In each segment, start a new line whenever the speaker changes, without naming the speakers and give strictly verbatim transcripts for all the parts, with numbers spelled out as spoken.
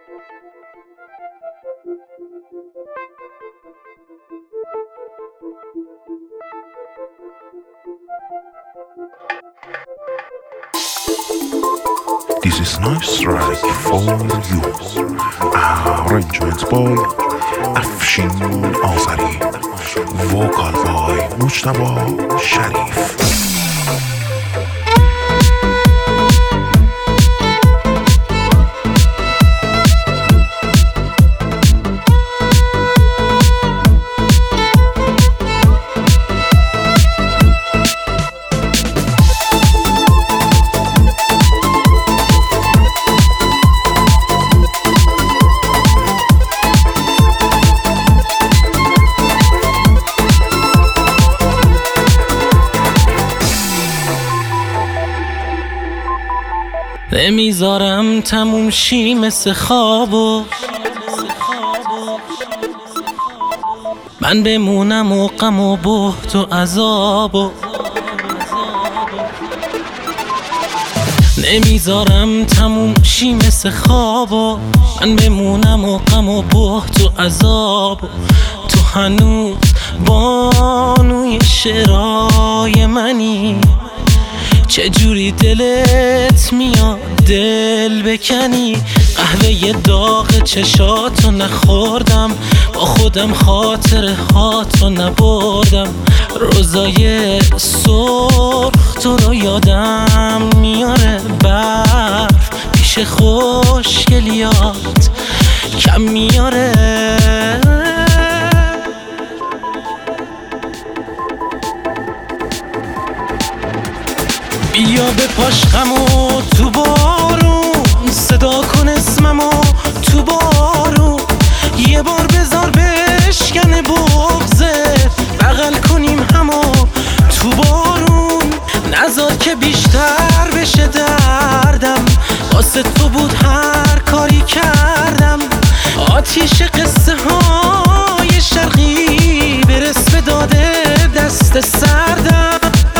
This is nice track for you. Arrangement by افشین آذری، وکال by مجتبی شریف.
نمیذارم تموم شی مثل خوابو، من بمونم و غم و بهت و عذابو. نمیذارم تموم شی مثل خوابو، من بمونم و غم و بهت و عذابو. تو هنوز بانوی شعرهای منی، چجوری دلت میاد دل بکنی. قهوه داغ چشاتو نخوردم، با خودم خاطره هاتو نبردم. روزای سرخ تو رو یادم میاره، برف پیش خوشگلیات کم میاره. بیا به پاشقمو تو بارون، صدا کن اسممو تو بارون. یه بار بذار بشکنه بغضت، بغل کنیم همو تو بارون. نذار که بیشتر بشه دردم، واسه تو بود هر کاری کردم. آتیش قصه های شرقی برس به داده دست سردم.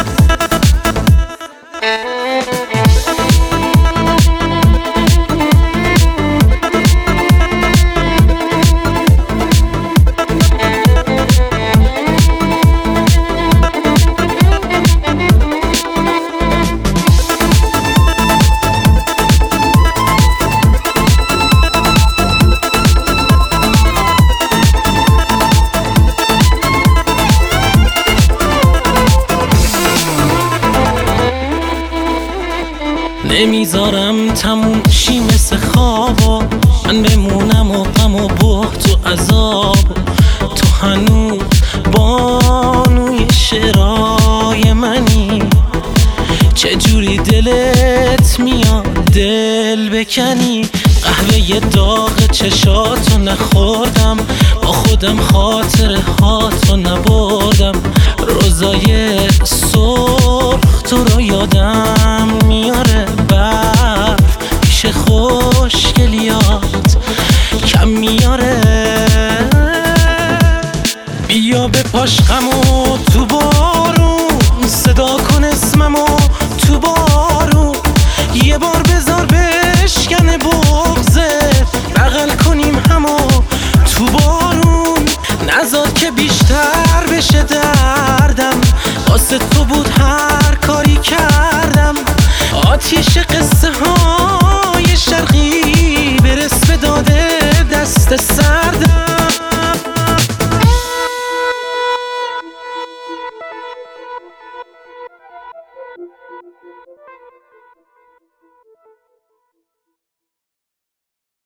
نمیذارم تموم شی مثل خوابو، من بمونم و غم و بهت و عذابو. تو هنوز بانوی شعرهای منی، چجوری دلت میاد دل بکنی. قهوه داغ چشاتو نخوردم، با خودم خاطره هاتو نبردم. روزای سرخ تو رو یادم میاره، برف پیش خوشگلیات کم میاره. بیا به پاشقمو تو بارون، صدا کن اسممو تو بارون. یه بار بذار بشکنه بغضت، بغل کنیم همو تو بارون. نذار که بیشتر بشه دردم، واسه تو بود هر کاری کردم. آتیش قصه